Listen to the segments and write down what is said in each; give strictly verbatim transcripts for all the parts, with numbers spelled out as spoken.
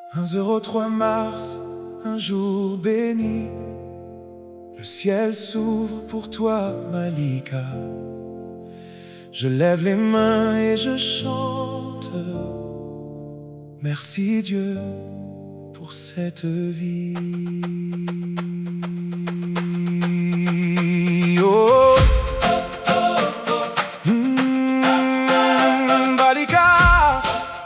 Un zéro trois mars, un jour béni, le ciel s'ouvre pour toi, Malika. Je lève les mains et je chante. Merci Dieu pour cette vie. Oh, mm, Malika,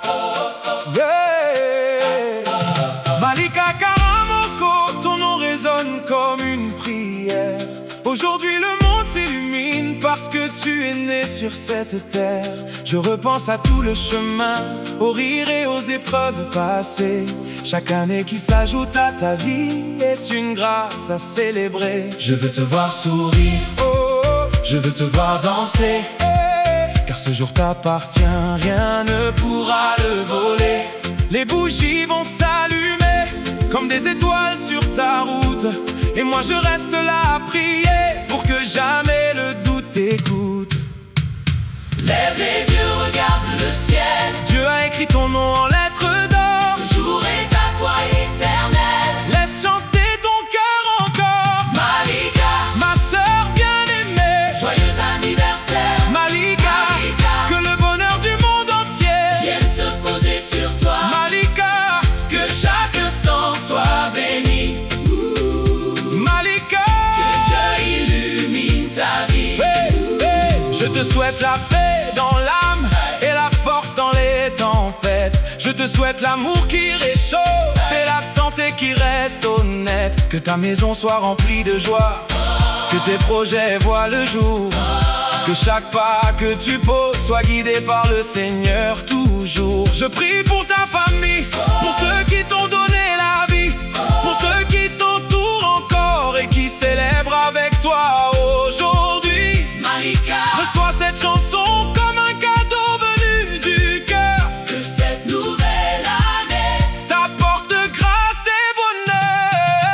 yeah. Malika Karamoko, ton nom résonne comme une prière. Aujourd'hui le monde s'illumine parce que tu es né sur cette terre. Je repense à tout le chemin, aux rires et aux épreuves passées. Chaque année qui s'ajoute à ta vie est une grâce à célébrer. Je veux te voir sourire, oh, je veux te voir danser, car ce jour t'appartient, rien ne pourra le voler. Les bougies vont s'allumer comme des étoiles sur ta route, et moi je reste là à prier pour que jamais le doute t'écoute. Lève les yeux, regarde le ciel. Dieu a écrit ton nom en lettres d'or. Ce jour est à toi éternel. Laisse chanter ton cœur encore. Malika, ma sœur bien-aimée, joyeux anniversaire. Malika, Malika, que le bonheur du monde entier vienne se poser sur toi. Malika, que chaque instant soit béni. Malika, que Dieu illumine ta vie. hey, hey. Je te souhaite la paix dans l'âme et la force dans les tempêtes. Je te souhaite l'amour qui réchauffe et la santé qui reste honnête. Que ta maison soit remplie de joie, que tes projets voient le jour, que chaque pas que tu poses soit guidé par le Seigneur toujours. Je prie pour ta famille, pour ceux qui t'ont donné la vie, pour ceux qui t'entourent encore et qui célèbrent avec toi aujourd'hui. Malika, reçois cette chanson comme un cadeau venu du cœur. que cette nouvelle année T'apporte grâce et bonheur.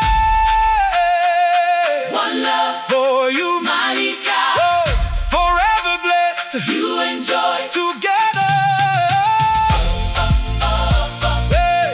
one love For you, Malika, oh, forever blessed you enjoy. together. Hey,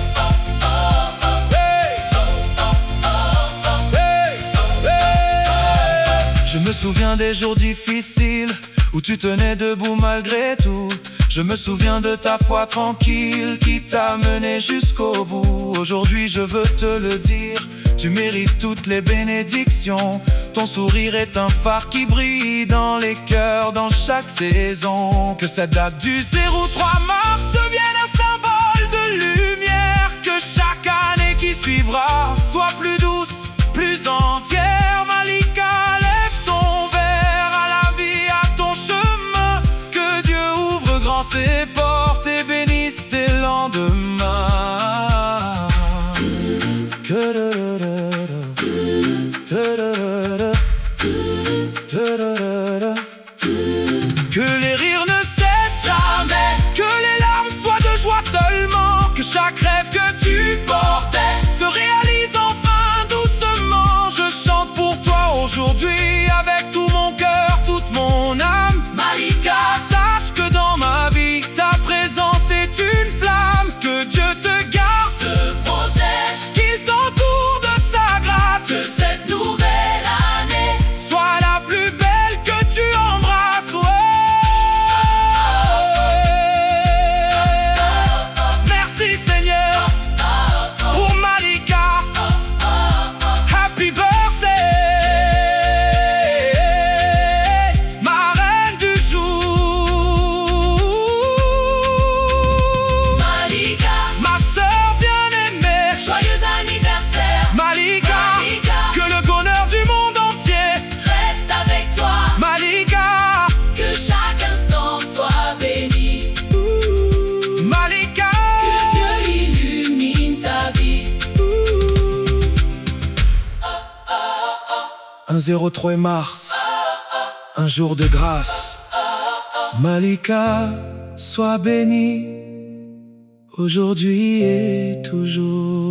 hey, hey, hey. Je me souviens des jours difficiles où tu tenais debout malgré tout. Je me souviens de ta foi tranquille qui t'a mené jusqu'au bout. Aujourd'hui je veux te le dire, tu mérites toutes les bénédictions. Ton sourire est un phare qui brille dans les cœurs dans chaque saison. Que cette date du zéro trois mars devienne un symbole de lumière. Que chaque année qui suivra soit plus douce, plus entière. Malika, lève ton verre à la vie, à ton chemin. Que Dieu ouvre grand ses portes et bénisse tes lendemains. Que Que les rires ne cessent jamais, que les larmes soient de joie seulement. Que chaque rêve que tu portais se réalise enfin doucement. Je chante pour toi aujourd'hui avec tout mon cœur, toute mon âme. Malika, Sache que dans ma vie, ta présence est une flamme. Que Dieu te garde, te protège. qu'il t'entoure de sa grâce. Que cette nouvelle année Sois la plus belle que tu embrasses, ouais. Merci Seigneur pour Malika. Happy birthday, ma reine du jour. Malika, Ma sœur bien-aimée, joyeux anniversaire. Malika, Malika, que le bonheur du monde entier. reste avec toi. Malika, Que chaque instant soit béni. Malika, Que Dieu illumine ta vie. un zéro trois mars, un jour de grâce. Malika, sois bénie aujourd'hui et toujours.